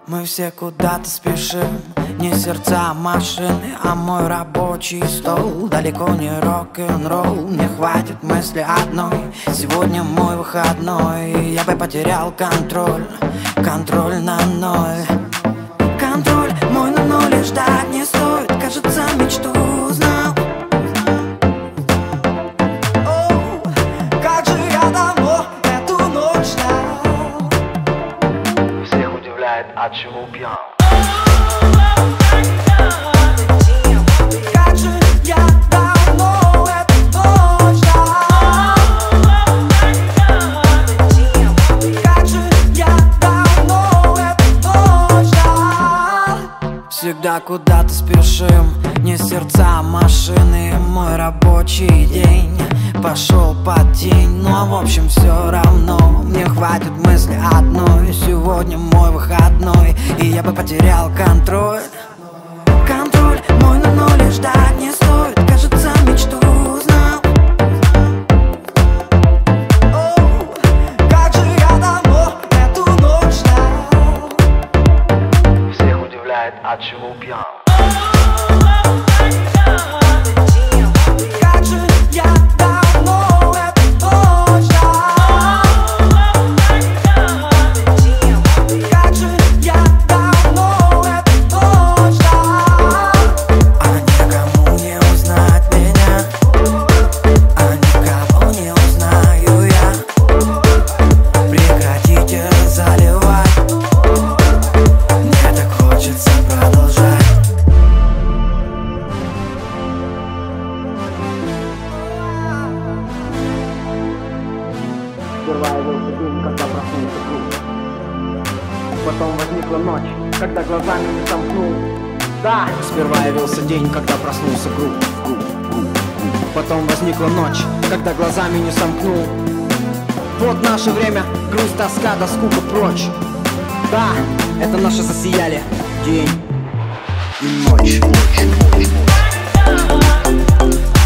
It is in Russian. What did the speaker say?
Мы все куда-то спешим, не сердца машины, а мой рабочий стол. Далеко не рок-н-ролл, мне хватит мысли одной. Сегодня мой выходной, я бы потерял контроль, контроль на ноль. Контроль мой на ноль, ждать не стоит, кажется, мечту узнал. О, как же я давно эту ночь ждал. Всех удивляет, от чего пьян. Как же я давно эту ночь ждал. Как же я давно эту ночь ждал. Всегда куда-то спешим, не сердца машины. Мой рабочий день пошел под тень. Ну а в общем все равно, мне хватит мысли одной. Сегодня мой выходной, и я бы потерял контроль. Контроль мой на ноль, ждать не стоит, кажется, мечту узнал. О, как же я давно эту ночь ждал. Всех удивляет, от чего пьян. Как же я давно эту ночь ждал. Как же я давно эту ночь ждал. А никому не узнать меня, а никого не узнаю я. Прекратите заливать, мне так хочется продолжать. Сперва явился день, когда проснулся круг. Потом возникла ночь, когда глазами не сомкнул. Да! Сперва явился день, когда проснулся круг. Потом возникла ночь, когда глазами не сомкнул. Вот наше время, грусть, тоска, да скука прочь. Да, это наши засияли день и ночь.